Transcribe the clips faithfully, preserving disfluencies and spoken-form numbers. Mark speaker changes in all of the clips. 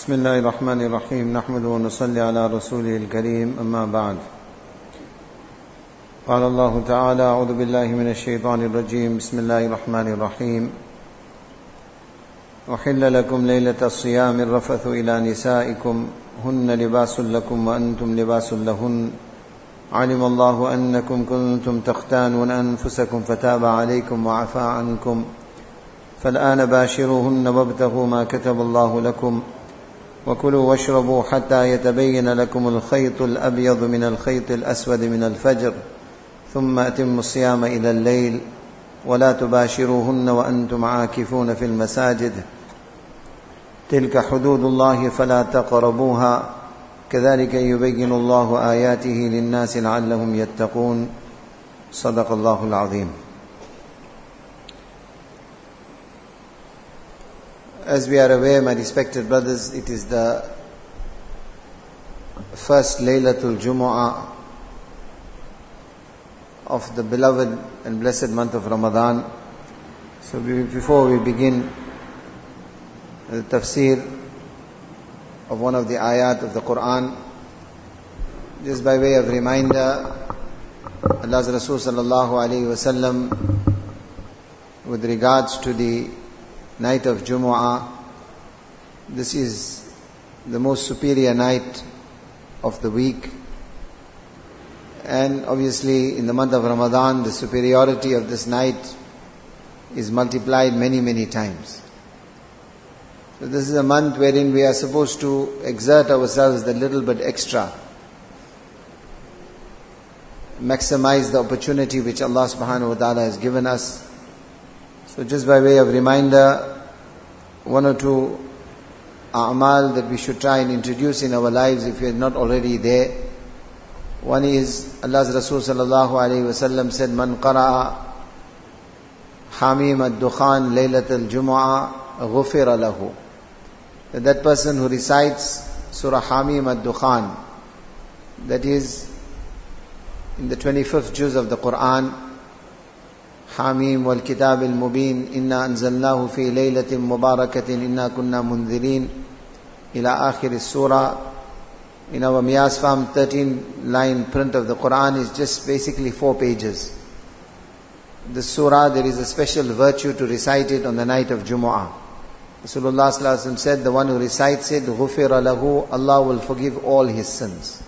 Speaker 1: بسم الله الرحمن الرحيم نحمده ونصلي على رسوله الكريم أما بعد قال الله تعالى أعوذ بالله من الشيطان الرجيم بسم الله الرحمن الرحيم أحل لكم ليلة الصيام الرفث إلى نسائكم هن لباس لكم وأنتم لباس لهن علم الله أنكم كنتم تختانون أنفسكم فتاب عليكم وعفى عنكم فالآن باشروهن وابتغوا ما كتب الله لكم وكلوا واشربوا حتى يتبين لكم الخيط الأبيض من الخيط الأسود من الفجر ثم أتموا الصيام إلى الليل ولا تباشروهن وأنتم عاكفون في المساجد تلك حدود الله فلا تقربوها كذلك يبين الله آياته للناس لعلهم يتقون صدق الله العظيم. As we are aware, my respected brothers, it is the first Laylatul Jumu'ah of the beloved and blessed month of Ramadan. So we, before we begin the tafsir of one of the ayat of the Quran, just by way of reminder, Allah's Rasul sallallahu alayhi wa sallam, with regards to the night of Jumu'ah, this is the most superior night of the week, and obviously in the month of Ramadan the superiority of this night is multiplied many many times. So this is a month wherein we are supposed to exert ourselves a little bit extra, maximize the opportunity which Allah subhanahu wa ta'ala has given us. So just by way of reminder, one or two a'mal that we should try and introduce in our lives if we are not already there. One is, Allah's Rasul sallallahu alayhi wa sallam said, Man qara'a hamim ad-dukhan laylat al-jumu'ah ghufira lahu. That that person who recites Surah Hamim ad-Dukhan, that is in the twenty-fifth juz of the Quran, حاميم والكتاب المبين إنا أنزلناه في ليلة مباركة إنا كنا منذرين إلى آخر السورة. In our Miyas Farm thirteen line print of the Quran is just basically four pages. This surah, there is a special virtue to recite it on the night of Jumu'ah. Rasulullah sallallahu alaihi wasallam said, the one who recites it, غُفِرَ لَهُ, Allah will forgive all his sins.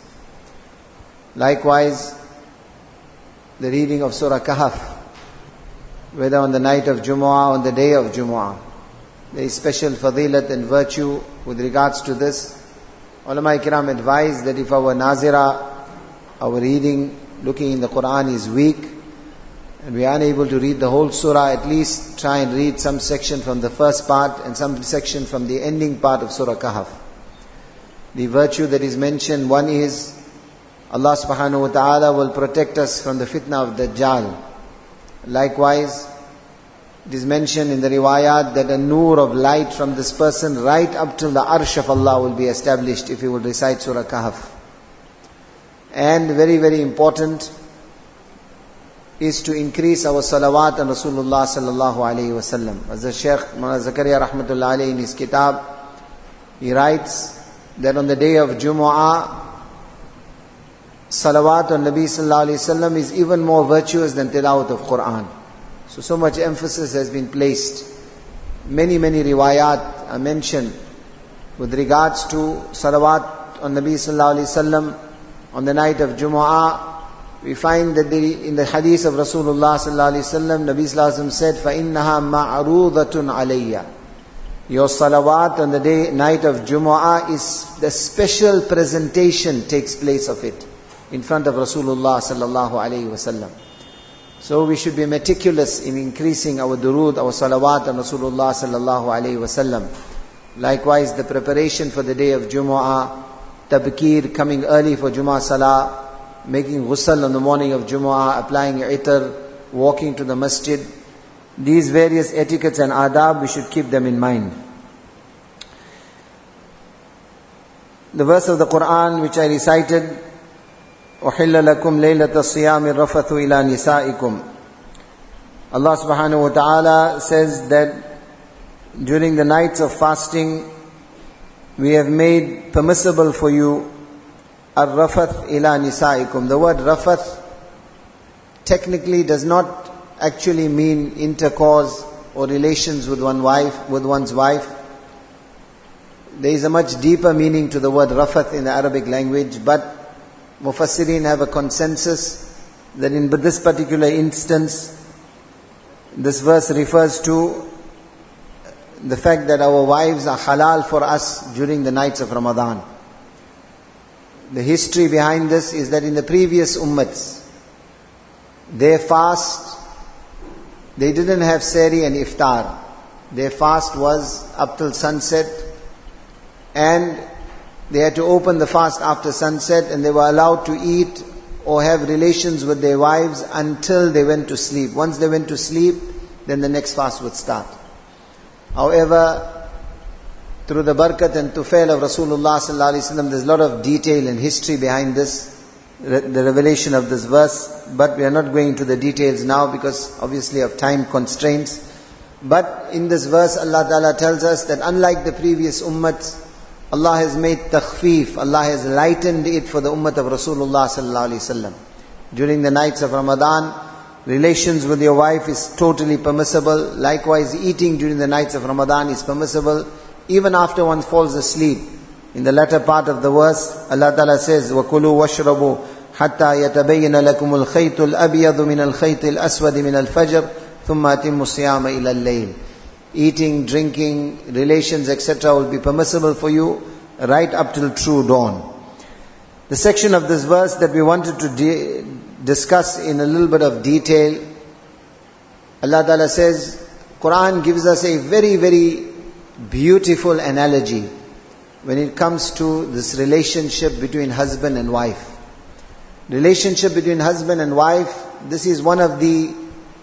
Speaker 1: Likewise, the reading of Surah Kahf, whether on the night of Jumu'ah or on the day of Jumu'ah, there is special fadilat and virtue with regards to this. Ulama Ikram advise that if our nazira, our reading, looking in the Quran is weak, and we are unable to read the whole surah, at least try and read some section from the first part and some section from the ending part of Surah Kahf. The virtue that is mentioned, one is, Allah subhanahu wa ta'ala will protect us from the fitna of Dajjal. Likewise, it is mentioned in the riwayat that a nur of light from this person right up till the arsh of Allah will be established if he will recite Surah Kahf. And very very important is to increase our salawat on Rasulullah sallallahu alayhi wa sallam. As the Shaykh Mullah Zakaria rahmatullah alayhi in his kitab, he writes that on the day of Jumu'ah, salawat on Nabi sallallahu alayhi wa sallam is even more virtuous than tilawat of Quran. So, so much emphasis has been placed. Many, many riwayat are mentioned with regards to salawat on Nabi sallallahu alayhi wa sallam on the night of Jumu'ah. We find that the, in the hadith of Rasulullah sallallahu alayhi wa sallam, Nabi sallallahu alayhi wa sallam said, فَإِنَّهَا مَعْرُوضَةٌ عَلَيَّ. Your salawat on the day, night of Jumu'ah is the special presentation takes place of it in front of Rasulullah sallallahu alayhi wa sallam. So we should be meticulous in increasing our durood, our salawat on Rasulullah sallallahu alayhi wa sallam. Likewise, the preparation for the day of Jumu'ah, tabkir, coming early for Jumu'ah salah, making ghusl on the morning of Jumu'ah, applying itar, walking to the masjid. These various etiquettes and adab, we should keep them in mind. The verse of the Quran which I recited, أُحِلَّ لَكُمْ لَيْلَةَ الصِّيَامِ الرَّفَثُ إِلَى نِسَائِكُمْ. Allah subhanahu wa ta'ala says that during the nights of fasting, we have made permissible for you ar-rafath ila nisaikum. The word rafath technically does not actually mean intercourse or relations with one wife, with one's wife. There is a much deeper meaning to the word rafath in the Arabic language, but Mufassirin have a consensus that in this particular instance, this verse refers to the fact that our wives are halal for us during the nights of Ramadan. The history behind this is that in the previous ummats, their fast, they didn't have sehri and iftar. Their fast was up till sunset, and they had to open the fast after sunset, and they were allowed to eat or have relations with their wives until they went to sleep. Once they went to sleep, then the next fast would start. However, through the barakat and tufail of Rasulullah sallallahu alaihi wasallam, there's a lot of detail and history behind this, the revelation of this verse, but we are not going into the details now because obviously of time constraints. But in this verse, Allah Ta'ala tells us that unlike the previous ummats, Allah has made takhfif, Allah has lightened it for the ummah of Rasulullah sallallahu alaihi wasallam. During the nights of Ramadan, relations with your wife is totally permissible. Likewise, eating during the nights of Ramadan is permissible, even after one falls asleep. In the latter part of the verse, Allah Ta'ala says, وَكُلُوا وَاشْرَبُوا حَتَّى يَتَبَيَّنَ لَكُمُ الْخَيْطُ الْأَبْيَضُ مِنَ الْخَيْطِ الْأَسْوَدِ مِنَ الْفَجْرِ ثُمَّ أَتِمُّوا الصِّيَامَ إِلَى اللَّيْلِ. Eating, drinking, relations, et cetera will be permissible for you right up till true dawn. The section of this verse that we wanted to de- discuss in a little bit of detail, Allah Ta'ala says, Quran gives us a very, very beautiful analogy when it comes to this relationship between husband and wife. Relationship between husband and wife, this is one of the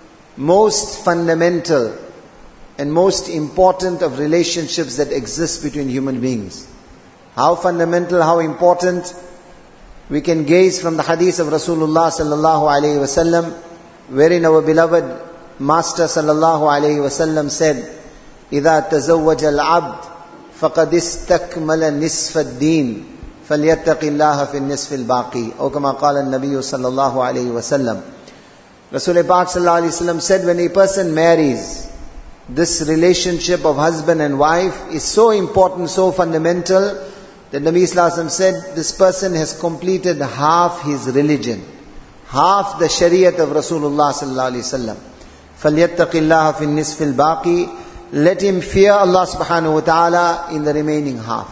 Speaker 1: most fundamental and most important of relationships that exist between human beings. How fundamental, how important, we can gaze from the hadith of Rasulullah sallallahu alayhi wasallam, wherein our beloved Master sallallahu alayhi wasallam said, إِذَا تَزَوَّجَ الْعَبْدِ فَقَدْ اسْتَكْمَلَ نِصْفَ الدِّينِ فَلْيَتَّقِ اللَّهَ فِي النِّصْفِ الْبَاقِي أو كما قال النبي صلى الله عليه وسلم. Rasul Pak sallallahu alayhi wasallam said, when a person marries, this relationship of husband and wife is so important, so fundamental, that Nabi sallallahu alayhi wasallam said, this person has completed half his religion, half the shariat of Rasulullah sallallahu alayhi wasallam. فَلْيَتَّقِ اللَّهَ فِي النِّصْفِ الْبَاقِي. Let him fear Allah subhanahu wa ta'ala in the remaining half.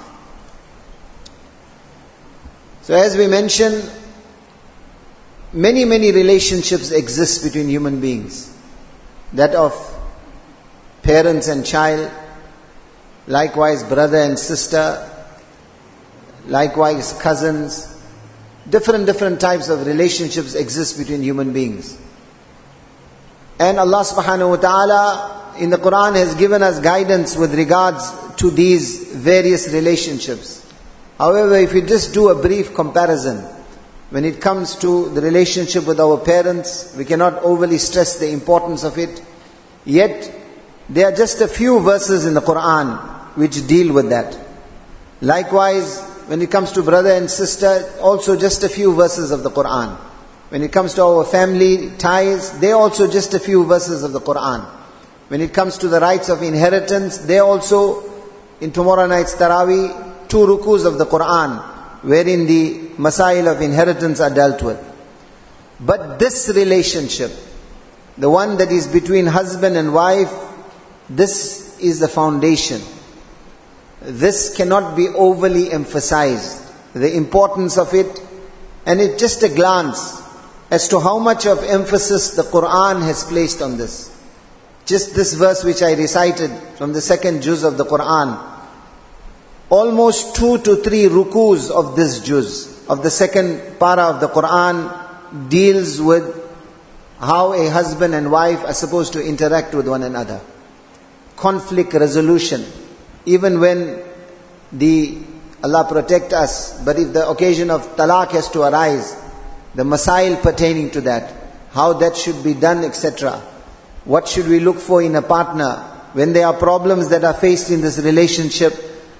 Speaker 1: So as we mentioned, many, many relationships exist between human beings. That of parents and child, likewise brother and sister, likewise cousins. Different, different types of relationships exist between human beings. And Allah subhanahu wa ta'ala in the Quran has given us guidance with regards to these various relationships. However, if we just do a brief comparison, when it comes to the relationship with our parents, we cannot overly stress the importance of it. Yet, there are just a few verses in the Quran which deal with that. Likewise, when it comes to brother and sister, also just a few verses of the Quran. When it comes to our family ties, they are also just a few verses of the Quran. When it comes to the rights of inheritance, they also, in tomorrow night's Taraweeh, two rukus of the Quran, wherein the masail of inheritance are dealt with. But this relationship, the one that is between husband and wife, this is the foundation. This cannot be overly emphasized, the importance of it, and it's just a glance as to how much of emphasis the Quran has placed on this. Just this verse which I recited from the second juz of the Quran, almost two to three rukus of this juz, of the second para of the Quran, deals with how a husband and wife are supposed to interact with one another. Conflict resolution. Even when the, Allah protect us, but if the occasion of talaq has to arise, the masail pertaining to that, how that should be done, et cetera. What should we look for in a partner? When there are problems that are faced in this relationship,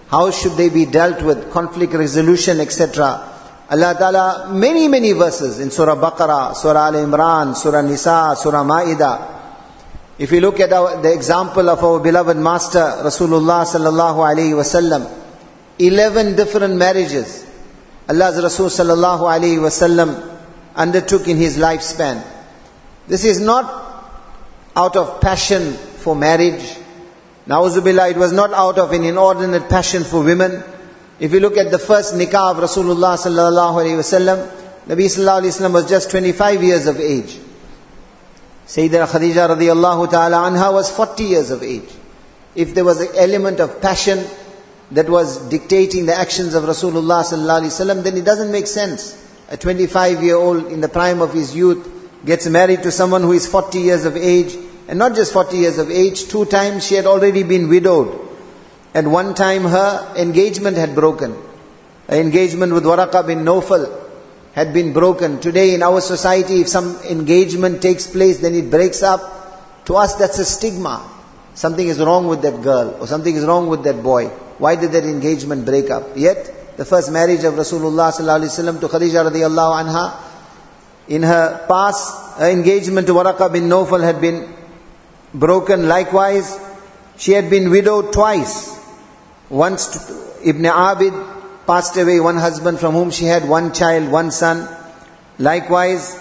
Speaker 1: How should they be dealt with? Conflict resolution, et cetera. Allah Ta'ala, many, many verses in Surah Baqarah, Surah Al-Imran, Surah Nisa, Surah Ma'idah. If you look at our, the example of our beloved Master, Rasulullah Sallallahu Alaihi Wasallam, eleven different marriages Allah's Rasul Sallallahu Alaihi Wasallam undertook in his lifespan. This is not out of passion for marriage. Na'uzubillah, it was not out of an inordinate passion for women. If you look at the first nikah of Rasulullah Sallallahu Alaihi Wasallam, Nabi Sallallahu Alaihi Wasallam was just twenty-five years of age. Sayyidina Khadija radiyallahu ta'ala anha was forty years of age. If there was an element of passion that was dictating the actions of Rasulullah sallallahu alaihi wasallam, then it doesn't make sense. A twenty-five-year-old in the prime of his youth gets married to someone who is forty years of age, and not just forty years of age, two times she had already been widowed. At one time her engagement had broken. Her engagement with Waraqa bin Nawfal had been broken. Today in our society, if some engagement takes place, then it breaks up. To us that's a stigma. Something is wrong with that girl, or something is wrong with that boy. Why did that engagement break up? Yet, the first marriage of Rasulullah sallallahu alaihi wasallam to Khadija radiyallahu anha, in her past, her engagement to Waraqa bin Nawfal had been broken. Likewise, she had been widowed twice. Once to Ibn Abid passed away, one husband from whom she had one child, one son. Likewise,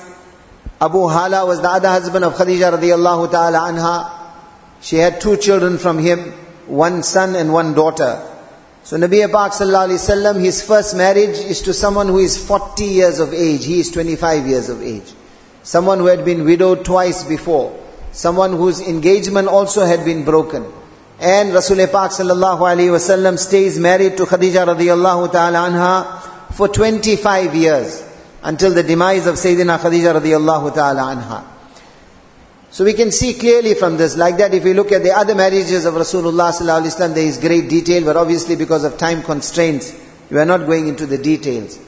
Speaker 1: Abu Hala was the other husband of Khadija radiyallahu ta'ala anha. She had two children from him, one son and one daughter. So Nabi Pak sallallahu alaihi wasallam, his first marriage is to someone who is forty years of age. He is twenty-five years of age. Someone who had been widowed twice before. Someone whose engagement also had been broken. And Rasul Pak sallallahu alaihi wasallam stays married to Khadija radiyallahu ta'ala anha for twenty-five years, until the demise of Sayyidina Khadija radiyallahu ta'ala anha. So we can see clearly from this, like that if we look at the other marriages of Rasulullah sallallahu alaihi wasallam, there is great detail, but obviously because of time constraints, we are not going into the details.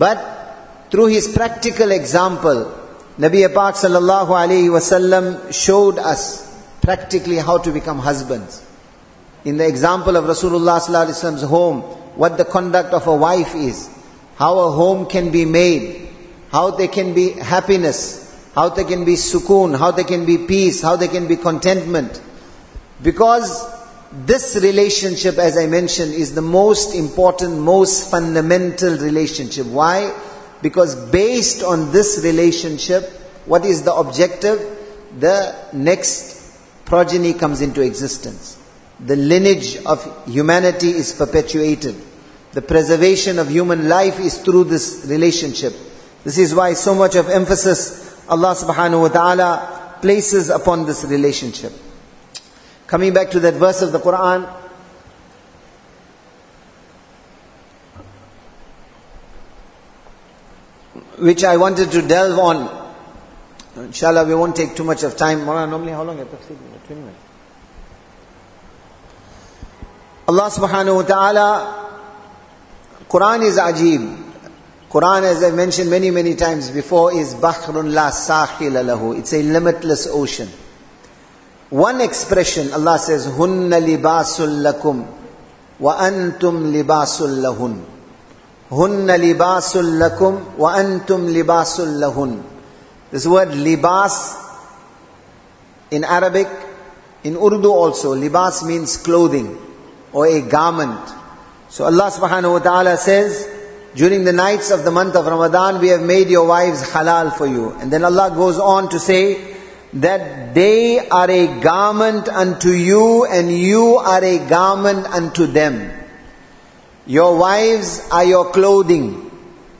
Speaker 1: But through his practical example, Nabi Pak sallallahu alaihi wasallam showed us practically how to become husbands. In the example of Rasulullah sallallahu alaihi wasallam's home, what the conduct of a wife is, how a home can be made, how there can be happiness, how there can be sukoon, how there can be peace, how there can be contentment. Because this relationship, as I mentioned, is the most important, most fundamental relationship. Why? Because based on this relationship, what is the objective? The next progeny comes into existence. The lineage of humanity is perpetuated. The preservation of human life is through this relationship. This is why so much of emphasis Allah subhanahu wa ta'ala places upon this relationship. Coming back to that verse of the Quran, which I wanted to delve on. Inshallah, we won't take too much of time. Normally, how long? twenty minutes. Allah subhanahu wa ta'ala, Quran is ajib. Quran, as I mentioned many, many times before, is bahrun la sahila lahu. It's a limitless ocean. One expression, Allah says, hunna libasul lakum wa antum libasul lahun. Hunna libasul lakum wa antum libasul lahun. This word libas in Arabic, in Urdu also, libas means clothing or a garment. So Allah subhanahu wa ta'ala says, during the nights of the month of Ramadan, we have made your wives halal for you. And then Allah goes on to say that they are a garment unto you and you are a garment unto them. Your wives are your clothing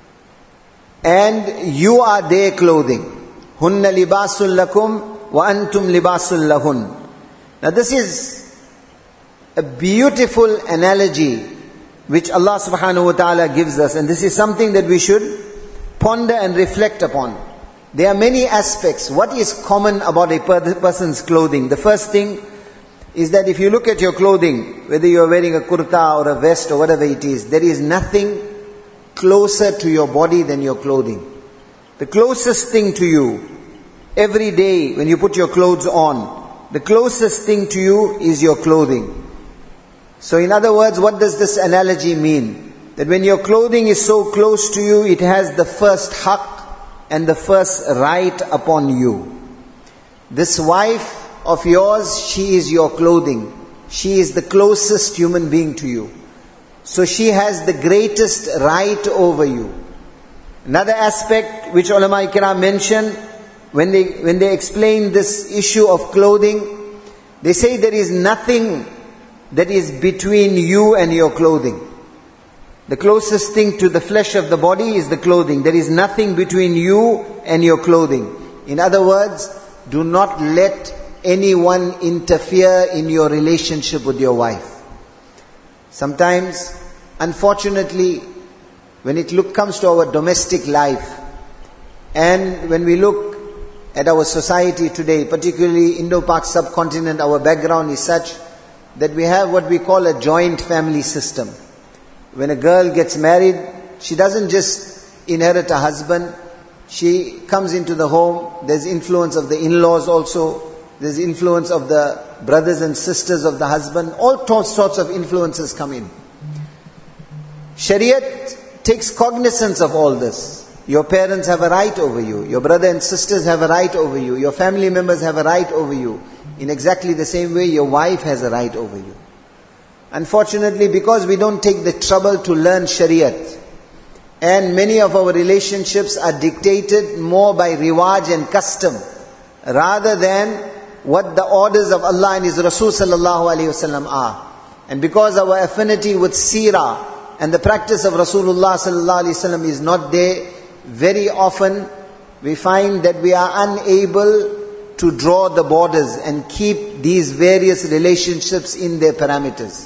Speaker 1: and you are their clothing. Hunna libasul lakum wa antum libasul lahun. Now this is a beautiful analogy which Allah subhanahu wa ta'ala gives us, and this is something that we should ponder and reflect upon. There are many aspects. What is common about a person's clothing? The first thing is that if you look at your clothing, whether you are wearing a kurta or a vest or whatever it is, there is nothing closer to your body than your clothing. The closest thing to you, every day when you put your clothes on, the closest thing to you is your clothing. So in other words, what does this analogy mean? That when your clothing is so close to you, it has the first haqq and the first right upon you. This wife of yours, she is your clothing. She is the closest human being to you. So she has the greatest right over you. Another aspect which ulama kiram mention, when they, when they explain this issue of clothing, they say there is nothing that is between you and your clothing. The closest thing to the flesh of the body is the clothing. There is nothing between you and your clothing. In other words, do not let anyone interfere in your relationship with your wife. Sometimes, unfortunately, when it look, comes to our domestic life, and when we look at our society today, particularly Indo-Pak subcontinent, our background is such that we have what we call a joint family system. When a girl gets married, she doesn't just inherit a husband, she comes into the home, there's influence of the in-laws also, there's influence of the brothers and sisters of the husband, all sorts of influences come in. Shariat takes cognizance of all this. Your parents have a right over you, your brother and sisters have a right over you, your family members have a right over you. In exactly the same way, your wife has a right over you. Unfortunately, because we don't take the trouble to learn Shariat, and many of our relationships are dictated more by riwaj and custom, rather than what the orders of Allah and His Rasul sallallahu alaihi wasallam are. And because our affinity with seerah and the practice of Rasulullah sallallahu alaihi wasallam is not there, very often we find that we are unable to draw the borders and keep these various relationships in their parameters.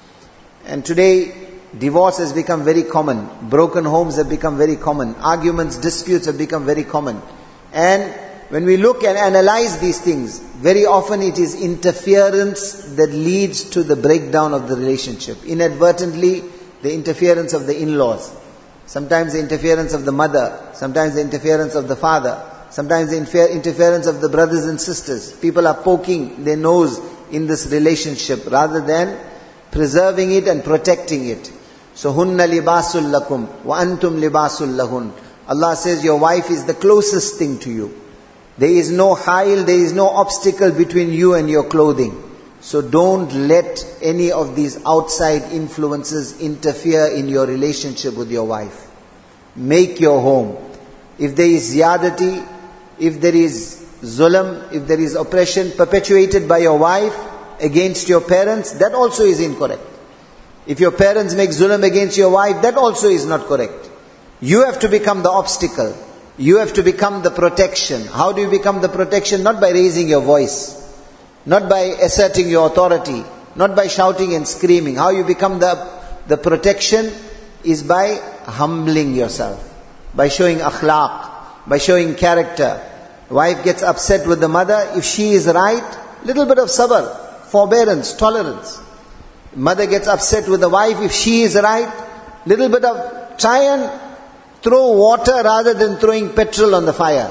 Speaker 1: And today, divorce has become very common. Broken homes have become very common. Arguments, disputes have become very common. And when we look and analyze these things, very often it is interference that leads to the breakdown of the relationship. Inadvertently, the interference of the in-laws. Sometimes the interference of the mother. Sometimes the interference of the father. Sometimes the infer- interference of the brothers and sisters. People are poking their nose in this relationship rather than preserving it and protecting it. So, hunna libasul lakum wa antum libasul lahun. Allah says your wife is the closest thing to you. There is no hail, there is no obstacle between you and your clothing. So don't let any of these outside influences interfere in your relationship with your wife. Make your home. If there is ziyadati, if there is zulm, if there is oppression perpetuated by your wife against your parents, that also is incorrect. If your parents make zulm against your wife, that also is not correct. You have to become the obstacle. You have to become the protection. How do you become the protection? Not by raising your voice. Not by asserting your authority. Not by shouting and screaming. How you become the, the protection is by humbling yourself. By showing akhlaq. By showing character. Wife gets upset with the mother. If she is right, little bit of sabr, forbearance, tolerance. Mother gets upset with the wife. If she is right, little bit of try and throw water rather than throwing petrol on the fire.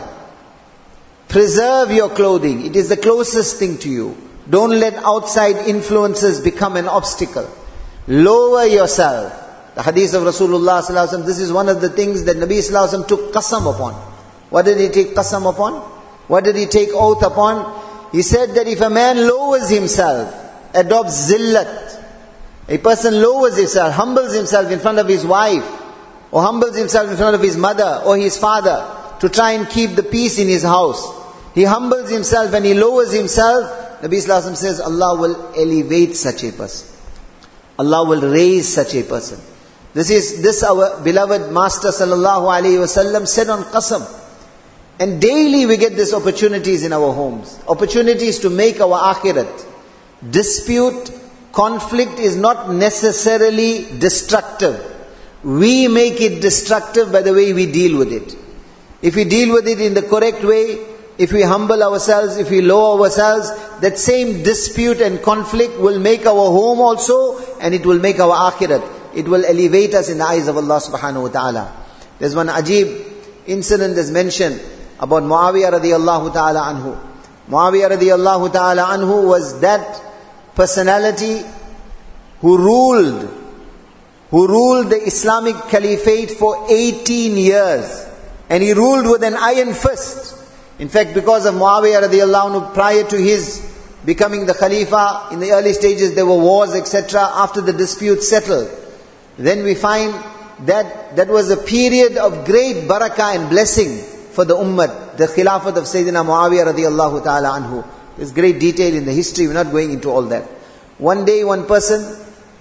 Speaker 1: Preserve your clothing. It is the closest thing to you. Don't let outside influences become an obstacle. Lower yourself. The hadith of Rasulullah sallallahu alaihi wasallam, this is one of the things that Nabi sallallahu alaihi wasallam took qasam upon. What did he take qasam upon? What did he take oath upon? He said that if a man lowers himself, adopts zillat, a person lowers himself, humbles himself in front of his wife, or humbles himself in front of his mother or his father to try and keep the peace in his house. He humbles himself and he lowers himself. Nabi Sallallahu Alaihi Wasallam says, Allah will elevate such a person. Allah will raise such a person. This is, this our beloved Master Sallallahu Alaihi Wasallam said on qasam. And daily we get these opportunities in our homes. Opportunities to make our akhirat. Dispute, conflict is not necessarily destructive. We make it destructive by the way we deal with it. If we deal with it in the correct way, if we humble ourselves, if we lower ourselves, that same dispute and conflict will make our home also, and it will make our akhirat. It will elevate us in the eyes of Allah subhanahu wa ta'ala. There's one ajib incident that's mentioned about Muawiyah radiyallahu ta'ala anhu. Muawiyah radiyallahu ta'ala anhu was that personality who ruled, who ruled the Islamic Caliphate for eighteen years. And he ruled with an iron fist. In fact, because of Muawiyah radiallahu anhu, prior to his becoming the Khalifa, in the early stages there were wars, et cetera. After the dispute settled, then we find that that was a period of great barakah and blessing for the ummah, the Khilafat of Sayyidina Muawiyah radiallahu ta'ala anhu. There's great detail in the history, we're not going into all that. One day, one person,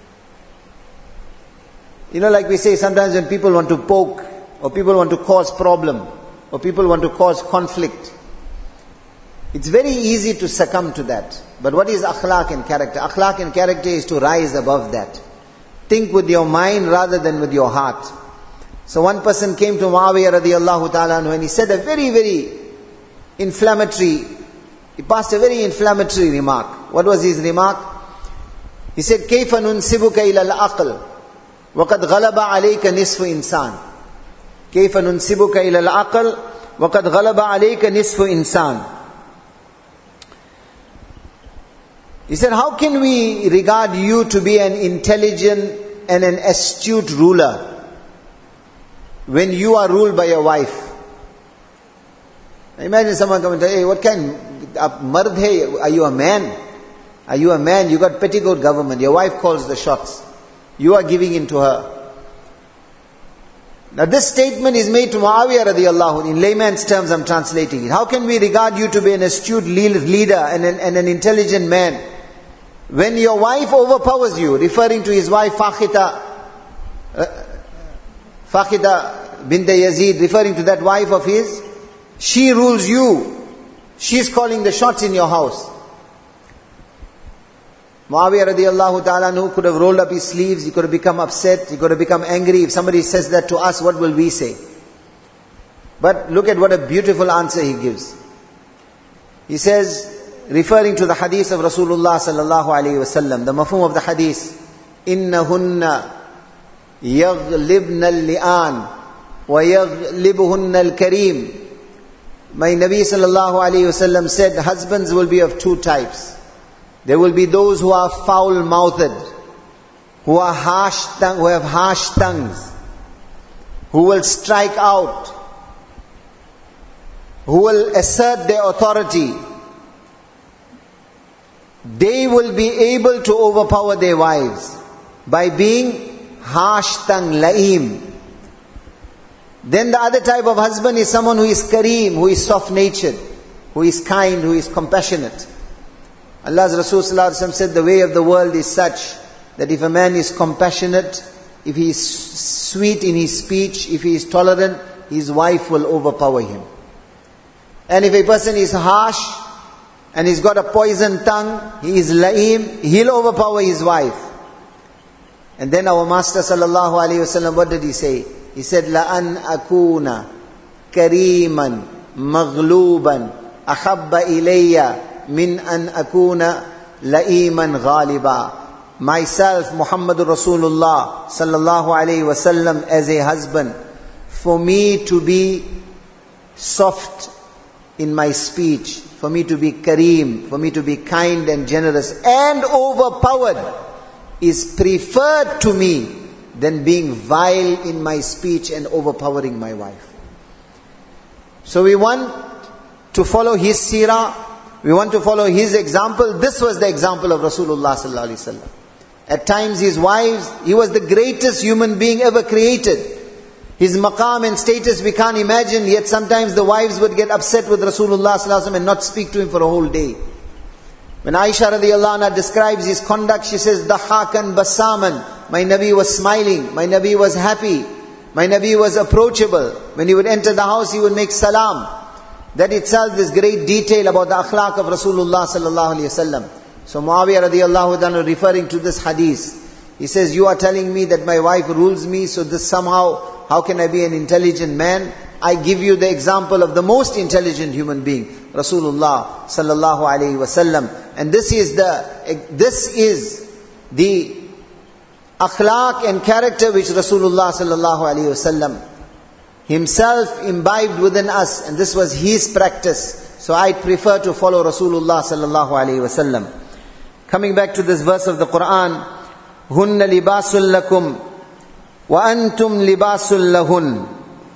Speaker 1: you know, like we say, sometimes when people want to poke, or people want to cause problem, or people want to cause conflict, it's very easy to succumb to that. But what is akhlaq and character? Akhlaq and character is to rise above that. Think with your mind rather than with your heart. So one person came to Muawiyah radiallahu ta'ala anhu and he said a very, very inflammatory, he passed a very inflammatory remark. What was his remark? He said, كَيْفَ نُنْسِبُكَ إِلَى الْعَقْلِ وَقَدْ غَلَبَ عَلَيْكَ نِصْفُ إِنسَانٍ كَيْفَ نُنْسِبُكَ إِلَى الْعَقْلِ وَقَدْ غَلَبَ عَلَيْكَ نِصْفُ إِنسَانٍ. He said, how can we regard you to be an intelligent and an astute ruler when you are ruled by your wife? Imagine someone coming to, hey, what kind of mard hai? Are you a man? Are you a man? You got petticoat government. Your wife calls the shots. You are giving in to her. Now this statement is made to Muawiyah radiallahu anhu. In layman's terms I'm translating it. How can we regard you to be an astute leader and an, and an intelligent man when your wife overpowers you? Referring to his wife Fakhita, uh, Fakhita bint Yazid, referring to that wife of his. She rules you. She's calling the shots in your house. Muawiyah radiallahu ta'ala anhu could have rolled up his sleeves, he could have become upset, he could have become angry. If somebody says that to us, what will we say? But look at what a beautiful answer he gives. He says, referring to the hadith of Rasulullah sallallahu alayhi wa sallam, the mafhum of the hadith, إِنَّهُنَّ يَغْلِبْنَ اللِّئَانِ وَيَغْلِبُهُنَّ الْكَرِيمِ. My Nabi sallallahu alayhi wa sallam said, husbands will be of two types. There will be those who are foul-mouthed, who are harsh tongue, who have harsh tongues, who will strike out, who will assert their authority. They will be able to overpower their wives by being harsh-tongued, la'im. Then the other type of husband is someone who is kareem, who is soft-natured, who is kind, who is compassionate. Allah's Rasul sallallahu alaihi wasallam said the way of the world is such that if a man is compassionate, if he is sweet in his speech, if he is tolerant, his wife will overpower him. And if a person is harsh and he's got a poison tongue, he is la'im, he'll overpower his wife. And then our Master sallallahu alaihi wasallam, what did he say? He said, لَأَنْ أَكُونَ كَرِيمًا مَغْلُوبًا أَحَبَّ إِلَيَّ min an akuna la'iman ghaliba. Myself, Muhammadur Rasulullah sallallahu alayhi wasallam, as a husband, for me to be soft in my speech, for me to be kareem, for me to be kind and generous and overpowered, is preferred to me than being vile in my speech and overpowering my wife. So we want to follow his seerah. We want to follow his example. This was the example of Rasulullah sallallahu alaihi wasallam. At times his wives, he was the greatest human being ever created. His maqam and status we can't imagine, yet sometimes the wives would get upset with Rasulullah sallallahu alaihi wasallam and not speak to him for a whole day. When Aisha radiallahu anha describes his conduct, she says, Dahakan basaman. My Nabi was smiling, my Nabi was happy, my Nabi was approachable. When he would enter the house, he would make salam. That itself is great detail about the akhlaq of Rasulullah sallallahu alaihi wasallam. So Muawiyah radiallahu anhu, referring to this hadith, he says, you are telling me that my wife rules me, so this somehow, how can I be an intelligent man? I give you the example of the most intelligent human being, Rasulullah sallallahu alaihi wasallam. And this is the, this is the akhlaq and character which Rasulullah sallallahu alaihi wasallam himself imbibed within us, and this was his practice. So I prefer to follow Rasulullah sallallahu alaihi wasallam. Coming back to this verse of the Quran, Hunna libasul lakum wa antum libasul lahun.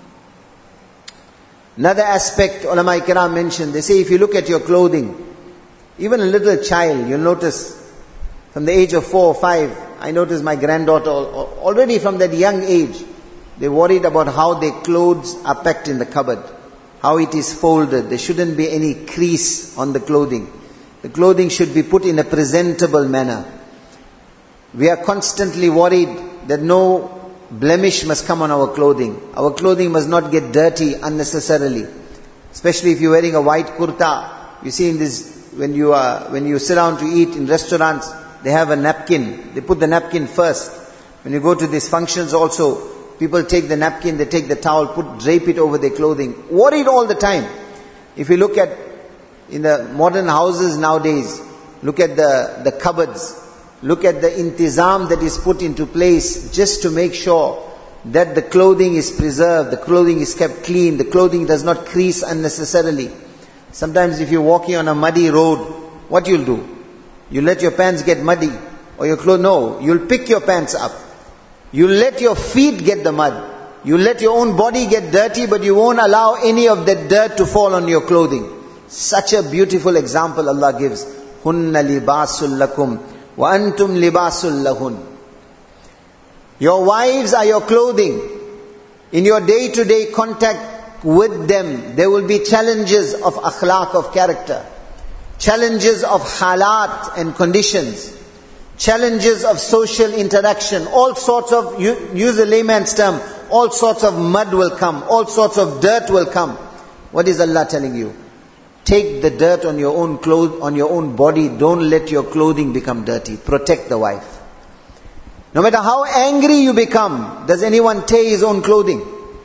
Speaker 1: Another aspect ulama ikram mentioned, they say if you look at your clothing, even a little child, you'll notice from the age of four or five, I notice my granddaughter already from that young age, they're worried about how their clothes are packed in the cupboard, how it is folded. There shouldn't be any crease on the clothing. The clothing should be put in a presentable manner. We are constantly worried that no blemish must come on our clothing. Our clothing must not get dirty unnecessarily. Especially if you're wearing a white kurta. You see in this, when you are, when you sit down to eat in restaurants, they have a napkin. They put the napkin first. When you go to these functions also, people take the napkin, they take the towel, put, drape it over their clothing. Worried all the time. If you look at, in the modern houses nowadays, look at the, the cupboards. Look at the intizam that is put into place just to make sure that the clothing is preserved, the clothing is kept clean, the clothing does not crease unnecessarily. Sometimes if you're walking on a muddy road, what you'll do? You let your pants get muddy, or your clothes, no, you'll pick your pants up. You'll let your feet get the mud. You'll let your own body get dirty, but you won't allow any of that dirt to fall on your clothing. Such a beautiful example Allah gives. Hunna libasul lakum wa antum libasul lahun. Your wives are your clothing. In your day-to-day contact with them, there will be challenges of akhlaq, of character. Challenges of halat and conditions. Challenges of social interaction. All sorts of, use a layman's term, all sorts of mud will come. All sorts of dirt will come. What is Allah telling you? Take the dirt on your own clothes, on your own body. Don't let your clothing become dirty. Protect the wife. No matter how angry you become, does anyone tear his own clothing?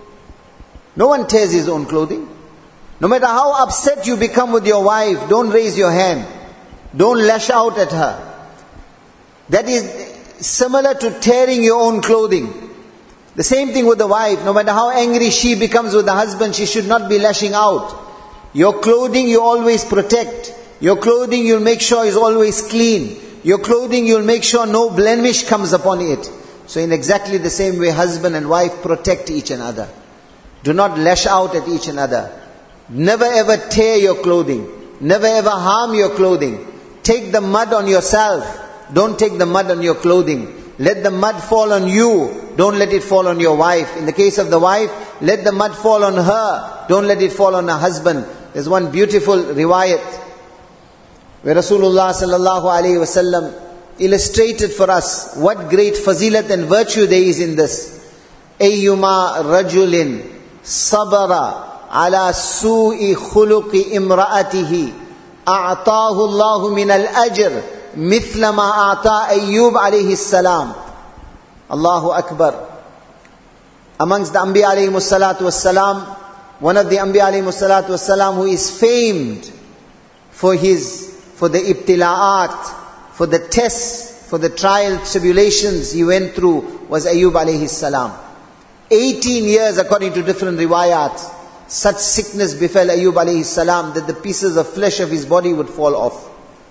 Speaker 1: No one tears his own clothing. No matter how upset you become with your wife, don't raise your hand. Don't lash out at her. That is similar to tearing your own clothing. The same thing with the wife. No matter how angry she becomes with the husband, she should not be lashing out. Your clothing you always protect. Your clothing you'll make sure is always clean. Your clothing you'll make sure no blemish comes upon it. So in exactly the same way, husband and wife protect each another. Do not lash out at each another. Never ever tear your clothing. Never ever harm your clothing. Take the mud on yourself. Don't take the mud on your clothing. Let the mud fall on you. Don't let it fall on your wife. In the case of the wife, let the mud fall on her. Don't let it fall on her husband. There's one beautiful riwayat where Rasulullah sallallahu alayhi wasallam illustrated for us what great fazilat and virtue there is in this. Ayyuma rajulin sabara ala su'i khuluqi imra'atihi a'tahu Allahu min al-ajr mithla ma a'ta Ayyub alayhi salam. Allahu Akbar. Amongst the Anbiya alayhi salatu wassalam, one of the Anbiya alayhi salatu wassalam who is famed for his, for the ibtila'at, for the tests, for the trials, tribulations he went through was Ayyub alayhi salam. eighteen years according to different riwayat, such sickness befell Ayyub alayhi salam that the pieces of flesh of his body would fall off.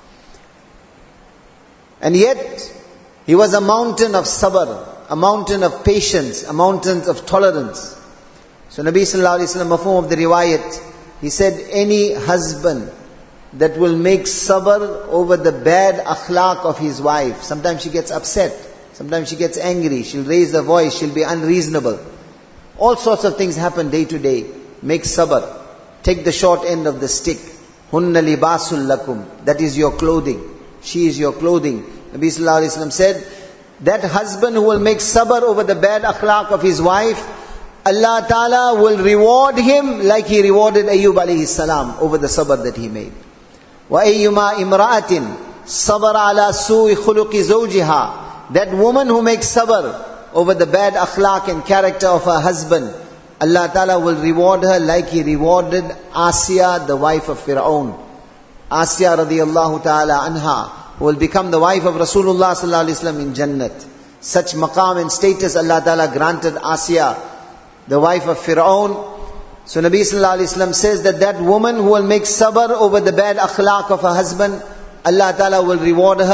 Speaker 1: And yet, he was a mountain of sabr, a mountain of patience, a mountain of tolerance. So Nabi sallallahu alayhi wa sallam, mafhum of the riwayat, he said, any husband that will make sabr over the bad akhlaq of his wife. Sometimes she gets upset. Sometimes she gets angry. She'll raise her voice. She'll be unreasonable. All sorts of things happen day to day. Make sabr. Take the short end of the stick. Hunna libasul lakum. That is your clothing. She is your clothing. Nabi sallallahu alayhi wa sallam said, that husband who will make sabr over the bad akhlaq of his wife, Allah Ta'ala will reward him like He rewarded Ayyub alayhi salam over the sabr that he made. وَأَيُّمَا إِمْرَأَةٍ صَبَرَ عَلَى سُوءِ خُلُقِ زَوْجِهَا. That woman who makes sabr over the bad akhlaq and character of her husband, Allah Ta'ala will reward her like He rewarded Asiya, the wife of Fir'aun. Asiya radiyallahu ta'ala anha, who will become the wife of Rasulullah sallallahu alayhi wa sallam in Jannat. Such maqam and status Allah Ta'ala granted Asiya, the wife of Fir'aun. So Nabi sallallahu alayhi wa sallam says that that woman who will make sabr over the bad akhlaq of her husband, Allah Ta'ala will reward her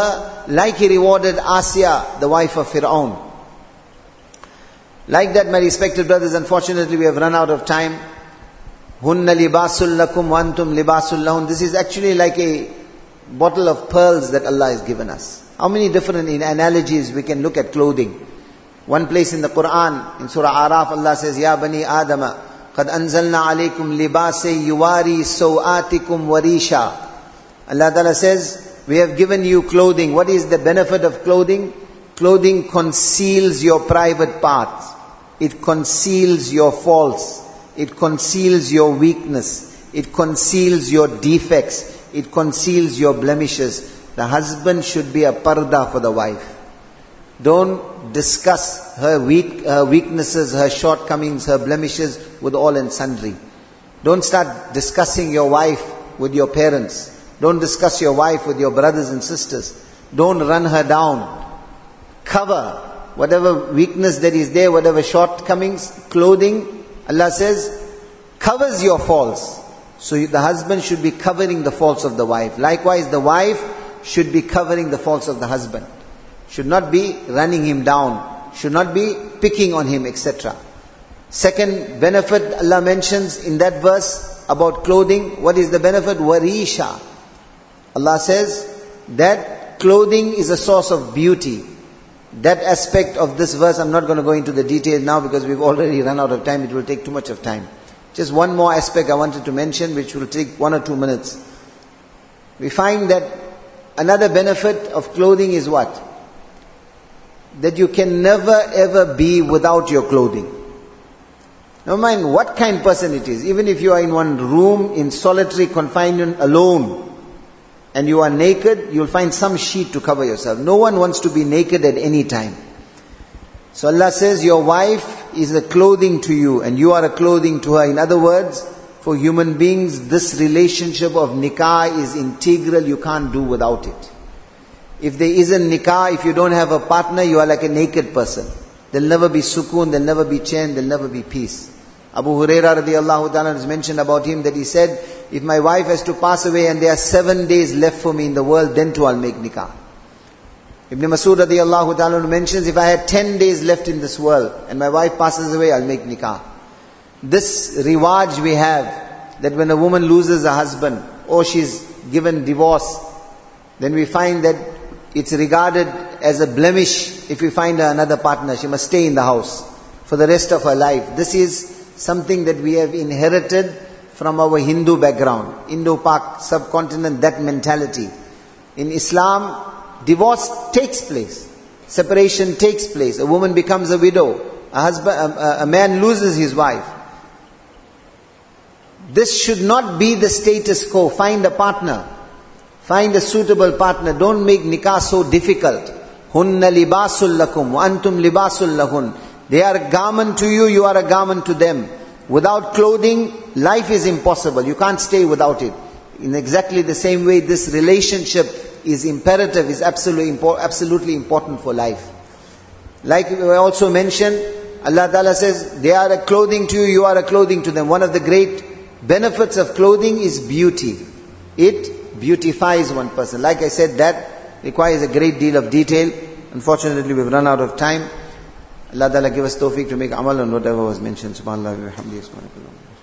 Speaker 1: like He rewarded Asya, the wife of Fir'aun. Like that, my respected brothers, unfortunately we have run out of time. Hunna libasul lakum wa antum libasul lahun. This is actually like a bottle of pearls that Allah has given us. How many different analogies we can look at clothing. One place in the Quran, in Surah Araf, Allah says, Ya bani Adama, qad anzalna alaykum libase yuwari sawatikum warisha. Allah Ta'ala says, we have given you clothing. What is the benefit of clothing? Clothing conceals your private parts. It conceals your faults. It conceals your weakness. It conceals your defects. It conceals your blemishes. The husband should be a parda for the wife. Don't discuss her weak, her weaknesses, her shortcomings, her blemishes with all and sundry. Don't start discussing your wife with your parents. Don't discuss your wife with your brothers and sisters. Don't run her down. Cover whatever weakness that is there, whatever shortcomings. Clothing, Allah says, covers your faults. So the husband should be covering the faults of the wife. Likewise, the wife should be covering the faults of the husband. Should not be running him down. Should not be picking on him, et cetera. Second benefit Allah mentions in that verse about clothing. What is the benefit? Warisha. Allah says that clothing is a source of beauty. That aspect of this verse, I'm not going to go into the details now because we've already run out of time. It will take too much of time. Just one more aspect I wanted to mention, which will take one or two minutes. We find that another benefit of clothing is what? That you can never ever be without your clothing. No mind what kind of person it is. Even if you are in one room, in solitary confinement alone, and you are naked, you'll find some sheet to cover yourself. No one wants to be naked at any time. So Allah says, your wife is a clothing to you, and you are a clothing to her. In other words, for human beings, this relationship of nikah is integral. You can't do without it. If there isn't nikah, if you don't have a partner, you are like a naked person. There'll never be sukoon, there'll never be chain, there'll never be peace. Abu Hurairah radiallahu ta'ala is mentioned about him that he said, if my wife has to pass away and there are seven days left for me in the world, then too I'll make nikah. Ibn Masud radiallahu ta'ala mentions, if I had ten days left in this world and my wife passes away, I'll make nikah. This riwaj we have, that when a woman loses a husband or she's given divorce, then we find that it's regarded as a blemish if we find her another partner. She must stay in the house for the rest of her life. This is something that we have inherited from our Hindu background, Indo-Pak subcontinent, that mentality. In Islam, divorce takes place. Separation takes place. A woman becomes a widow. A husband, a, a man loses his wife. This should not be the status quo. Find a partner. Find a suitable partner. Don't make nikah so difficult. Hunna libasul lakum wa antum libasul lahun. They are a garment to you, you are a garment to them. Without clothing, life is impossible. You can't stay without it. In exactly the same way, this relationship is imperative, is absolutely, impor- absolutely important for life. Like we also mentioned, Allah Ta'ala says, they are a clothing to you, you are a clothing to them. One of the great benefits of clothing is beauty. It beautifies one person. Like I said, that requires a great deal of detail. Unfortunately, we've run out of time. Allah Ta'ala give us tawfiq to make amal on whatever was mentioned. Subhanallah wa bihamdihi.